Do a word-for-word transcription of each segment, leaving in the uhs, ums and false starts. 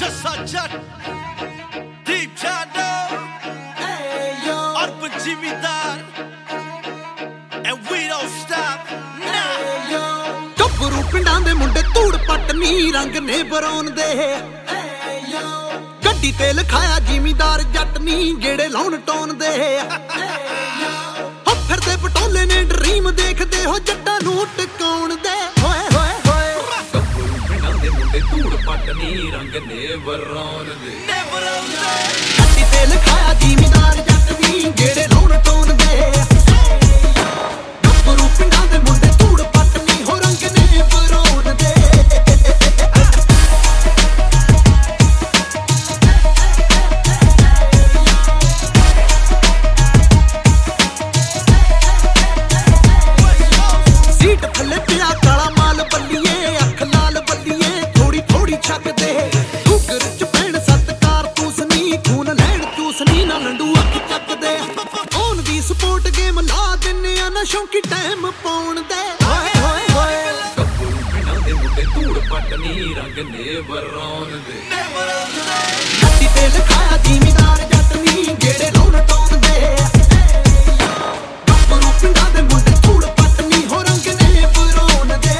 जसा जट दीप जानो urban जिमीदार and we don't stop now ਗੱਭਰੂ ਪਿੰਡਾਂ ਦੇ ਮੁੰਡੇ ਧੂੜ ਪੱਟਨੀ ਰੰਗ ਨੇ ਬਰੌਨ ਦੇ ਗੱਡੀ ਤੇ ਲਿਖਾਇਆ ਜ਼ਿਮੀਦਾਰ ਜੱਟ ਨੀ ਗੇੜੇ ਲਾਉਣ ਟੌਨ ਦੇ ਹੋ ਫਿਰਦੇ ਪਟੋਲੇ ਨੇ ਡਰੀਮ ਦੇਖਦੇ ਹੋ ਜੱਟਾਂ ਨੂੰ ਟਿਕਾਉਣ ਦੇ ਹੋਏ ਹੋਏ ਹੋਏ ਗੱਭਰੂ ਪਿੰਡਾਂ ਦੇ ਮੁੰਡੇ ਧੂੜ ਪੱਟਨੀ ਰੰਗ ਨੇ ਬਰੌਨ ਦੇ ਗੱਡੀ ਤੇ ਲਿਖਾਇਆ ਜ਼ਿਮੀਦਾਰ ਜੱਟ ਨੀ ਗੇੜੇ ਲਾਉਣ ਟੌਨ ਦੇ ਗੱਭਰੂ ਪਿੰਡਾਂ ਦੇ ਮੁੰਡੇ ਧੂੜ ਪੱਟਨੀ ਹੋ ਰੰਗ ਨੇ ਬਰੌਨ ਦੇ ਸੀਟ ਥੱਲੇ ਪਿਆ ਕਾਲਾ ਮਾਲ ਬੱਲੀਏ ਅੱਖ ਲਾਲ ਬੱਲੀਏ ਥੋੜੀ ਥੋੜੀ ਛੱਕਦੇ ਕੁਕਰ ਚ ਪੈਣ ਸਤਕਾਰ ਤੂਸਨੀ ਖੂਨ ਲੈਣ ਚੂਸਨੀ ਨਾ ਲੰਡੂ ਅੱਖ ਚੱਕਦੇ ਔਨ ਦੀ ਸਪੋਰਟ ਗੇਮ ਲਾ ਦਿੰਨੇ ਆ ਨਾ ਸ਼ੌਂਕੀ ਟਾਈਮ ਪਾਉਣ ਦੇ ਹੋਏ ਹੋਏ ਹੋਏ ਗੱਭਰੂ ਪਿੰਡਾਂ ਦੇ ਮੁੰਡੇ ਧੂੜ ਪੱਟਨੀ ਰੰਗ ਨੇ ਬਰੌਨ ਦੇ ਗੱਡੀ ਤੇ ਲਿਖਾਇਆ ਜ਼ਿਮੀਦਾਰ ਜੱਟ ਨੀ ਗੇੜੇ ਲਾਉਣ ਟੌਨ ਦੇ ਗੱਭਰੂ ਪਿੰਡਾਂ ਦੇ ਮੁੰਡੇ ਧੂੜ ਪੱਟਨੀ ਹੋ ਰੰਗ ਨੇ ਬਰੌਨ ਦੇ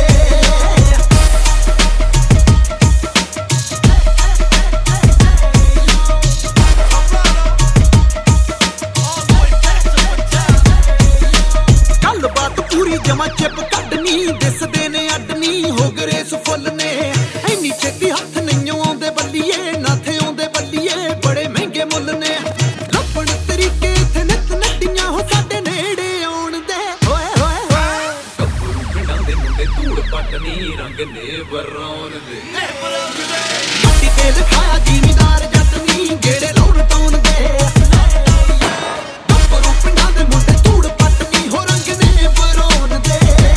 ਗੱਲਬਾਤ ਪੂਰੀ ਜਮਾ ਚਿਪ ਕੱਢਣੀ ਦਿਸਦੇ ਨੇ ਅੱਡਨੀ ਹੋ ਗਰੇਸ ਫੁੱਲ ਨੇ ਇੰਨੀ ਛੇਤੀ ਹੱਥ ਨਹੀਂ ਆਉਂਦੇ ਬੱਲੀਏ ਨਾਥੇ ਆਉਂਦੇ ਬੱਲੀਏ ਬੜੇ ਮਹਿੰਗੇ ਮੁੱਲ ਨੇ ਲੱਭਣ ਤਰੀਕੇ ਇੱਥੇ ਨਿੱਤ ਨੱਡੀਆਂ ਹੋ ਸਾਡੇ ਨੇੜੇ ਆਉਣ ਦੇ ਹੋਏ ਹੋਏ ਹੋਏ ਗੱਭਰੂ ਪਿੰਡਾਂ ਦੇ ਮੁੰਡੇ ਧੂੜ ਪੱਟਨੀ ਰੰਗ ਨੇ ਬਰੌਨ ਦੇ ਗੱਡੀ ਤੇ ਲਿਖਾਇਆ ਜ਼ਿਮੀਦਾਰ ਜੱਟ ਨੀ ਗੇੜੇ ਲਾਉਣ ਟੌਨ ਦੇ ਗੱਭਰੂ ਪਿੰਡਾਂ ਦੇ ਮੁੰਡੇ ਧੂੜ ਪੱਟਨੀ ਹੋ ਰੰਗ ਨੇ ਬਰੌਨ ਦੇ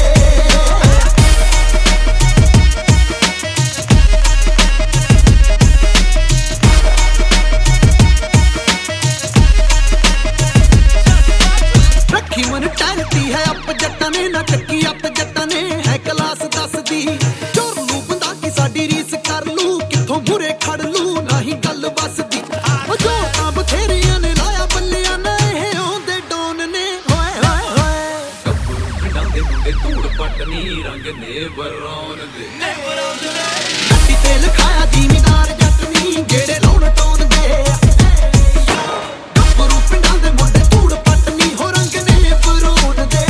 ਰੱਖੀ ਮਨ ਟੈਲਤੀ ਹੈ ਅੱਪ ਜੱਟਾਂ ਨੇ ਨਾ ਚੱਕੀ ਅੱਪ ਜੱਟਾਂ ਨੇ ਹੈ ਕਲਾਸ ਦੱਸਦੀ ਚੋਰ ਲੂ ਬੰਦਾ ਕੀ ਸਾਡੀ ਰੀਸ ਕਰ ਲੂ ਕਿੱਥੋਂ ਮੂਰੇ ਖੜ ਲੂ ਨਹੀਂ ਗੱਲ ਬਸਦੀ ਉਹ ਜੋ ਤਾਂ ਬਥੇਰੀਆਂ ਨੇ ਲਾਇਆ ਬੱਲੀਆਂ ਨੇ ਇਹ ਆਉਂਦੇ ਡੌਨ ਨੇ ਹੋਏ ਹੋਏ ਹੋਏ ਗੱਭਰੂ ਪਿੰਡਾਂ ਦੇ ਮੁੰਡੇ ਧੂੜ ਪੱਟਨੀ ਰੰਗ ਨੇ ਬਰੌਨ ਦੇ ਗੱਡੀ ਤੇ ਲਿਖਾਇਆ ਜ਼ਿਮੀਦਾਰ ਜੱਟ ਨੀ ਗੇੜੇ ਲਾਉਣ ਟੌਨ ਦੇ ਗੱਭਰੂ ਪਿੰਡਾਂ ਦੇ ਮੁੰਡੇ ਧੂੜ ਪੱਟਨੀ ਹੋ ਰੰਗ ਨੇ ਬਰੌਨ ਦੇ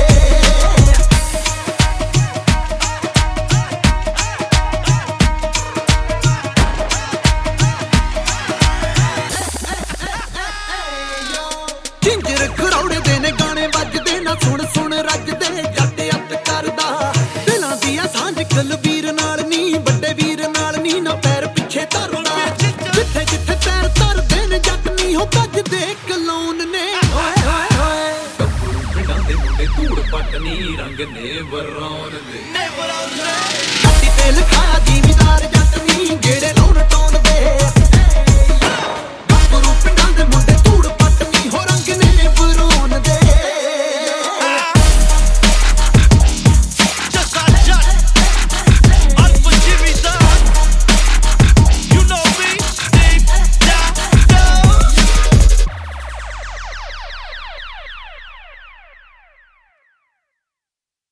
ਜਿੰਜਰ ਖਰੌੜੇ ਦੇ ਨੇ ਗਾਣੇ ਵੱਜਦੇ ਨਾ ਸੁਣ ਸੁਣ ਰੱਜਦੇ ਜੱਟ ਅੱਤ ਕਰਦਾ ਦਿਲਾਂ ਦੀ ਆ ਸਾਂਝ ਕਲਵੀਰ ਨਾਲ ਨੀ ਵੱਡੇ ਵੀਰ ਨਾਲ ਨੀ ਨਾ ਪੈਰ ਪਿੱਛੇ ਧਰਦਾ ਜਿੱਥੇ ਜਿੱਥੇ ਪੈਰ ਧਰਦੇ ਨੇ ਜੱਟ ਨੀ ਹੋ ਭੱਜਦੇ ਕਲੌਨ ਨੇ ਹੋਏ ਹੋਏ ਹੋਏ ਗੱਭਰੂ ਪਿੰਡਾਂ ਦੇ ਮੁੰਡੇ ਧੂੜ ਪੱਟਨੀ ਰੰਗ ਨੇ ਬਰੌਨ ਦੇ ਗੱਡੀ ਤੇ ਲਿਖਾਇਆ ਜੀ